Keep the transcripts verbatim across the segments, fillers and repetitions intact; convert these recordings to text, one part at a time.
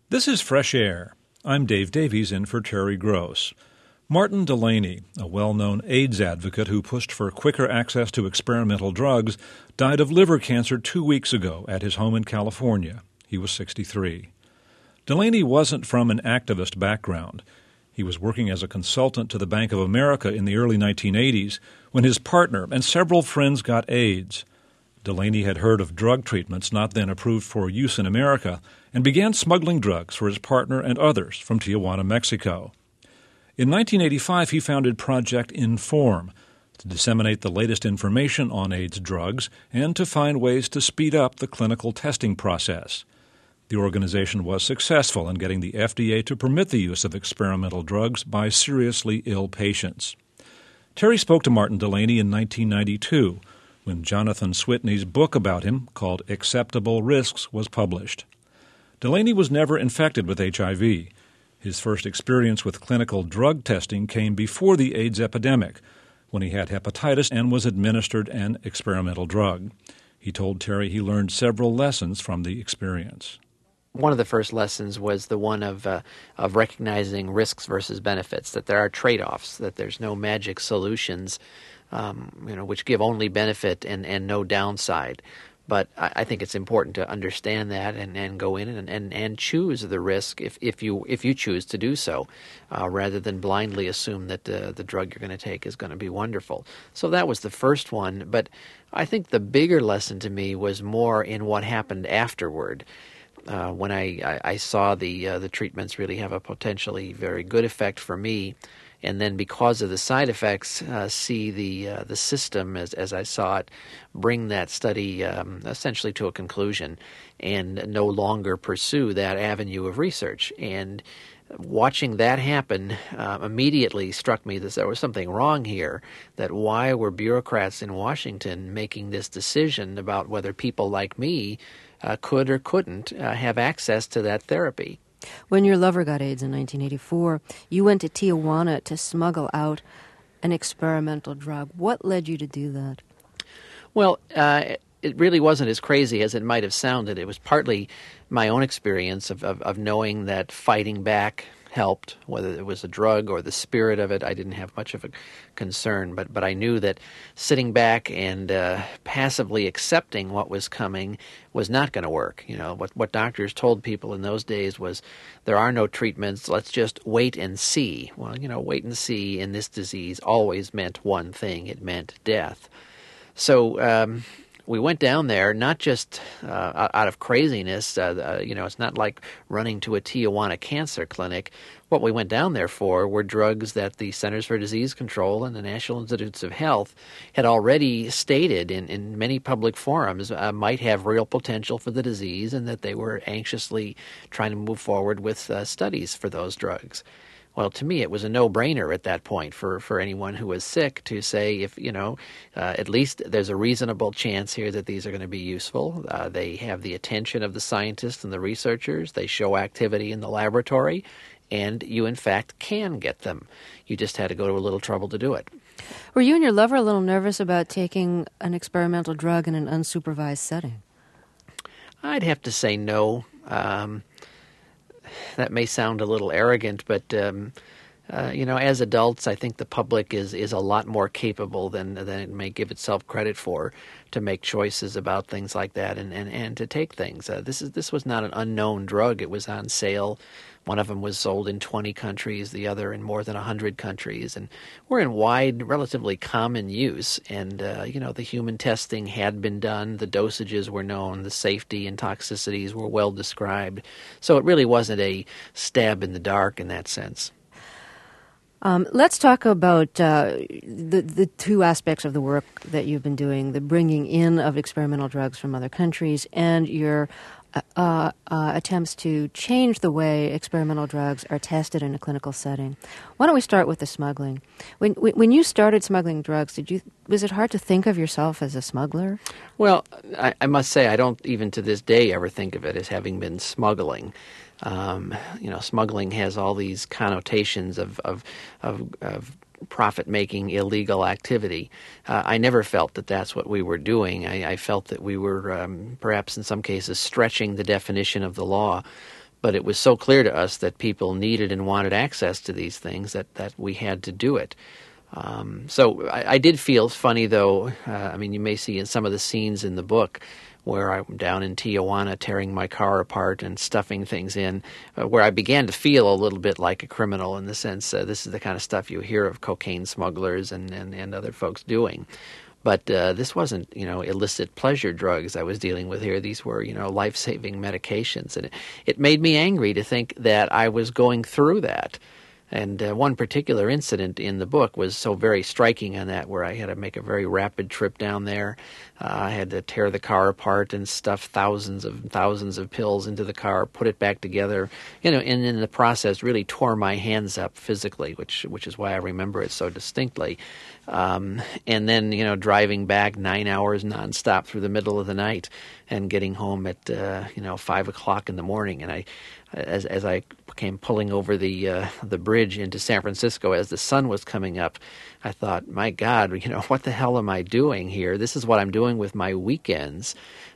This is Fresh Air. I'm Dave Davies in for Terry Gross. Martin Delaney, a well-known AIDS advocate who pushed for quicker access to experimental drugs, died of liver cancer two weeks ago at his home in California. He was sixty-three. Delaney wasn't from an activist background. He was working as a consultant to the Bank of America in the early nineteen eighties when his partner and several friends got AIDS. Delaney had heard of drug treatments not then approved for use in America and began smuggling drugs for his partner and others from Tijuana, Mexico. In nineteen eighty-five, he founded Project Inform to disseminate the latest information on AIDS drugs and to find ways to speed up the clinical testing process. The organization was successful in getting the F D A to permit the use of experimental drugs by seriously ill patients. Terry spoke to Martin Delaney in nineteen ninety-two when Jonathan Switney's book about him, called Acceptable Risks, was published. Delaney was never infected with H I V. His first experience with clinical drug testing came before the AIDS epidemic, when he had hepatitis and was administered an experimental drug. He told Terry he learned several lessons from the experience. One of the first lessons was the one of uh, of recognizing risks versus benefits, that there are trade-offs, that there's no magic solutions, um, you know, which give only benefit and, and no downside. But I, I think it's important to understand that and, and go in and, and, and choose the risk if, if you if you choose to do so, uh, rather than blindly assume that uh, the drug you're going to take is going to be wonderful. So that was the first one. But I think the bigger lesson to me was more in what happened afterward. Uh, when I, I, I saw the uh, the treatments really have a potentially very good effect for me, and then because of the side effects, uh, see the uh, the system as as I saw it bring that study um, essentially to a conclusion, and no longer pursue that avenue of research. And watching that happen uh, immediately struck me that there was something wrong here, that why were bureaucrats in Washington making this decision about whether people like me uh, could or couldn't uh, have access to that therapy. When your lover got AIDS in nineteen eighty-four, you went to Tijuana to smuggle out an experimental drug. What led you to do that? Well, uh, it really wasn't as crazy as it might have sounded. It was partly my own experience of, of, of knowing that fighting back helped, whether it was a drug or the spirit of it. I didn't have much of a concern, but but I knew that sitting back and uh, passively accepting what was coming was not going to work. You know, what what doctors told people in those days was, there are no treatments, let's just wait and see. Well, you know, wait and see in this disease always meant one thing, it meant death. So um we went down there not just uh, out of craziness. Uh, uh, you know, it's not like running to a Tijuana cancer clinic. What we went down there for were drugs that the Centers for Disease Control and the National Institutes of Health had already stated in, in many public forums uh, might have real potential for the disease, and that they were anxiously trying to move forward with uh, studies for those drugs. Well, to me, it was a no-brainer at that point for, for anyone who was sick to say, if, you know, uh, at least there's a reasonable chance here that these are going to be useful. Uh, they have the attention of the scientists and the researchers. They show activity in the laboratory, and you, in fact, can get them. You just had to go to a little trouble to do it. Were you and your lover a little nervous about taking an experimental drug in an unsupervised setting? I'd have to say no. Um That may sound a little arrogant, but um, uh, you know, as adults, I think the public is is a lot more capable than than it may give itself credit for to make choices about things like that and, and, and to take things. Uh, this is this was not an unknown drug. It was on sale. One of them was sold in twenty countries, the other in more than one hundred countries, and were in wide, relatively common use. And, uh, you know, the human testing had been done, the dosages were known, the safety and toxicities were well described. So it really wasn't a stab in the dark in that sense. Um, let's talk about uh, the the two aspects of the work that you've been doing, the bringing in of experimental drugs from other countries and your uh, uh, attempts to change the way experimental drugs are tested in a clinical setting. Why don't we start with the smuggling? When when you started smuggling drugs, did you was it hard to think of yourself as a smuggler? Well, I, I must say I don't even to this day ever think of it as having been smuggling. Um, you know, smuggling has all these connotations of of of, of profit-making illegal activity. Uh, I never felt that that's what we were doing. I, I felt that we were um, perhaps in some cases stretching the definition of the law. But it was so clear to us that people needed and wanted access to these things that, that we had to do it. Um, so I, I did feel funny, though. Uh, I mean, you may see in some of the scenes in the book where I'm down in Tijuana tearing my car apart and stuffing things in, uh, where I began to feel a little bit like a criminal in the sense uh, this is the kind of stuff you hear of cocaine smugglers and, and, and other folks doing. But uh, this wasn't, you know, illicit pleasure drugs I was dealing with here. These were, you know, life-saving medications. And it, it made me angry to think that I was going through that. And uh, one particular incident in the book was so very striking on that, where I had to make a very rapid trip down there. Uh, I had to tear the car apart and stuff thousands of thousands of pills into the car, put it back together, you know, and in the process really tore my hands up physically, which which is why I remember it so distinctly. Um, and then, you know, driving back nine hours nonstop through the middle of the night and getting home at, uh, you know, five o'clock in the morning. And I, as as I came pulling over the uh, the bridge into San Francisco as the sun was coming up, I thought, my God, you know, what the hell am I doing here? This is what I'm doing with my weekends.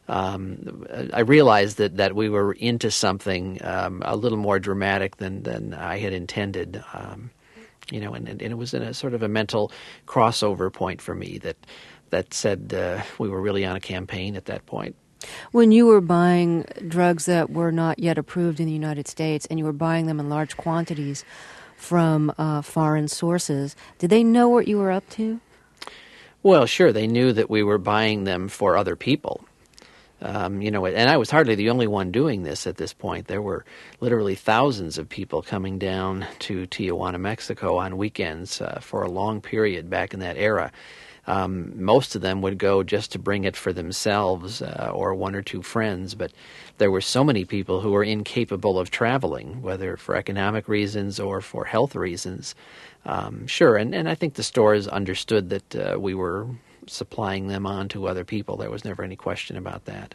Um, I realized that, that we were into something um, a little more dramatic than, than I had intended. Um, you know, and, and it was in a sort of a mental crossover point for me that that said uh, we were really on a campaign at that point. When you were buying drugs that were not yet approved in the United States and you were buying them in large quantities from uh, foreign sources, did they know what you were up to? Well, sure. They knew that we were buying them for other people. Um, you know, and I was hardly the only one doing this at this point. There were literally thousands of people coming down to Tijuana, Mexico on weekends uh, for a long period back in that era. Um, most of them would go just to bring it for themselves uh, or one or two friends, but there were so many people who were incapable of traveling, whether for economic reasons or for health reasons. Um, sure, and, and I think the stores understood that uh, we were supplying them on to other people. There was never any question about that.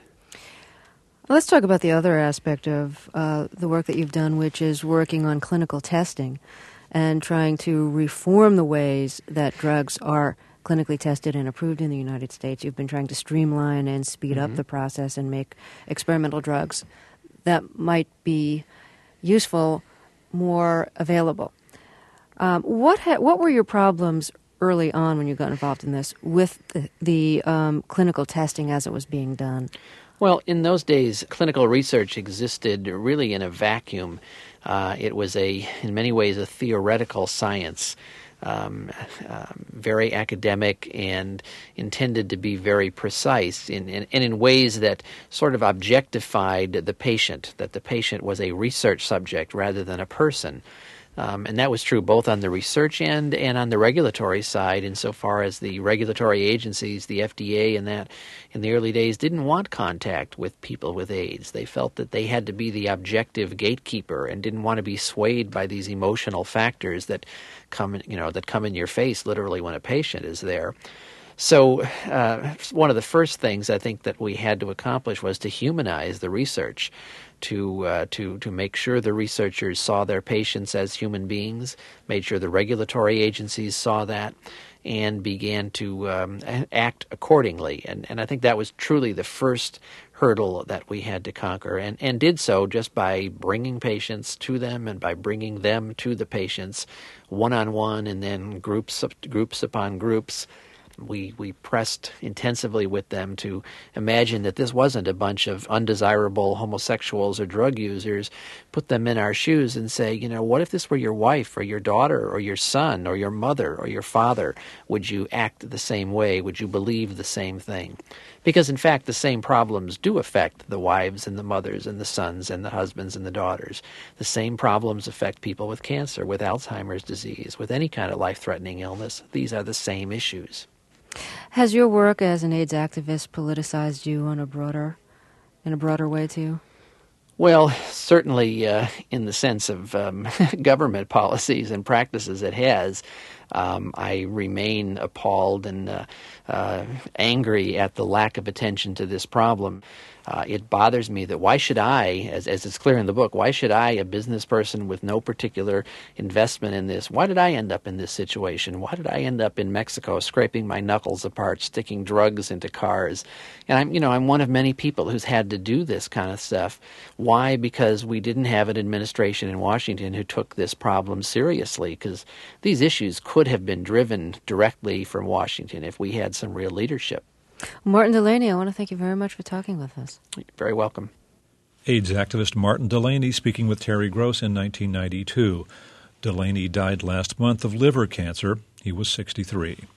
Let's talk about the other aspect of uh, the work that you've done, which is working on clinical testing and trying to reform the ways that drugs are clinically tested and approved in the United States. You've been trying to streamline and speed mm-hmm. up the process and make experimental drugs that might be useful more available. Um, what ha- what were your problems early on when you got involved in this with the, the um, clinical testing as it was being done? Well, in those days, clinical research existed really in a vacuum. Uh, it was a, in many ways, a theoretical science, um, um, very academic and intended to be very precise in, in, and in ways that sort of objectified the patient, that the patient was a research subject rather than a person. Um, and that was true both on the research end and on the regulatory side, insofar as the regulatory agencies, the F D A and that, in the early days didn't want contact with people with AIDS. They felt that they had to be the objective gatekeeper and didn't want to be swayed by these emotional factors that come, you know, that come in your face literally when a patient is there. So uh, one of the first things I think that we had to accomplish was to humanize the research, to uh, to to make sure the researchers saw their patients as human beings, made sure the regulatory agencies saw that, and began to um, act accordingly. And and I think that was truly the first hurdle that we had to conquer, and, and did so just by bringing patients to them and by bringing them to the patients one-on-one and then groups of, groups upon groups. We we pressed intensively with them to imagine that this wasn't a bunch of undesirable homosexuals or drug users. Put them in our shoes and say, you know, what if this were your wife or your daughter or your son or your mother or your father? Would you act the same way? Would you believe the same thing? Because, in fact, the same problems do affect the wives and the mothers and the sons and the husbands and the daughters. The same problems affect people with cancer, with Alzheimer's disease, with any kind of life-threatening illness. These are the same issues. Has your work as an AIDS activist politicized you on a broader, in a broader way too? Well, certainly uh, in the sense of um, government policies and practices it has. Um, I remain appalled and uh, uh, angry at the lack of attention to this problem. Uh, it bothers me that why should I, as, as it's clear in the book, why should I, a business person with no particular investment in this, why did I end up in this situation? Why did I end up in Mexico scraping my knuckles apart, sticking drugs into cars? And I'm, you know, I'm one of many people who's had to do this kind of stuff. Why? Because we didn't have an administration in Washington who took this problem seriously, because these issues could have been driven directly from Washington if we had some real leadership. Martin Delaney, I want to thank you very much for talking with us. You're very welcome. AIDS activist Martin Delaney speaking with Terry Gross in nineteen ninety-two. Delaney died last month of liver cancer. He was sixty-three.